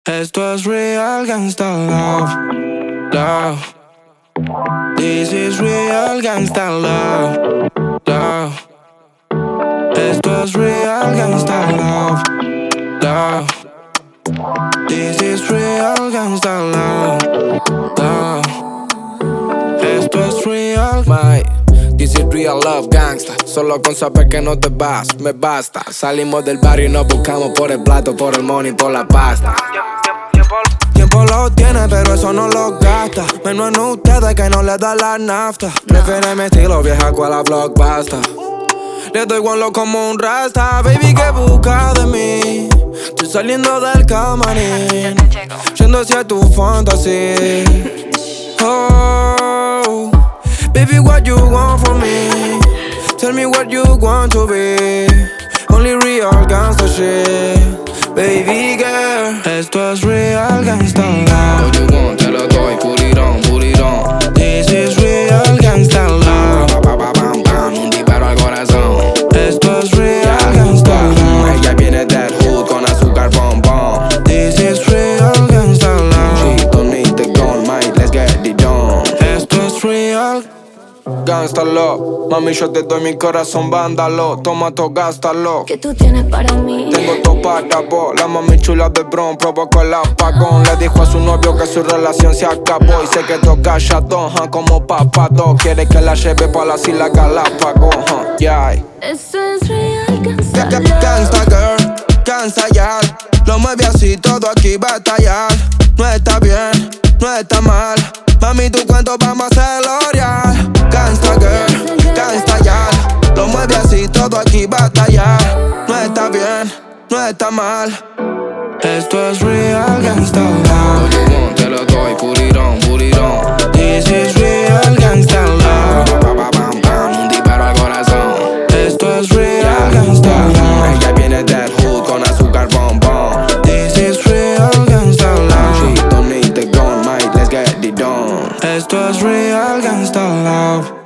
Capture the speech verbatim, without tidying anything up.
Esto es real gangsta love, love. This is real gangsta love, love. Esto es real gangsta love, love. This is real gangsta love, love. Esto es real, my. This is real love gangsta. Solo con saber que no te vas, me basta. Salimos del barrio y nos buscamos por el plato, por el money, por la pasta. Tiempo lo tiene, pero eso no lo gasta. Menos en ustedes que no les da la nafta. Prefiere mi estilo vieja cual la blockbuster. Le doy guanlo como un rasta. Baby, ¿qué busca de mí? Estoy saliendo del camarín, yendo hacia tu fantasía. Oh, baby, what you want from me? Tell me what you want to be. Only real gangsta shit. Baby girl, esto es real gangsta love. What you want, te lo doy, put it on, put it on. This is real gangsta love. Bam, bam, bam, bam, un disparo al corazón. Esto es real gangsta love. Ella viene del hood con azúcar bombón. This is real gangsta love. She don't need the gun, mate, let's get it done. Esto es real Gangsta love, mami yo te doy mi corazón, vándalo. Toma to, gástalo. Que tú tienes para mí. Tengo todo para vos, la mami chula de Bron provocó el apagón. Le dijo a su novio que su relación se acabó y se quedó calladón, huh, como papado. Quiere que la lleve pa' las Islas Galápagos, huh, yeah. Eso es real gangsta Ga- love. ga- Gangsta girl, gangsta yal. Lo mueve así, todo aquí va a estallar. No está bien, no está mal. Mami, tu cuento vamos a hacerlo real. Gangsta girl, gangsta yal. Lo mueve así, todo aquí va a estallar. No está bien, no está mal. Esto es real gangsta love. What you want, te lo doy, put it on, put it on. This is real gangsta love. Bam, bam, bam, bam, un disparo al corazón. Esto es real gangsta love. Ella viene del hood con azúcar bombón. This is real gangsta love. She don't need the gun, mate, let's get it done. Esto es real gangsta love.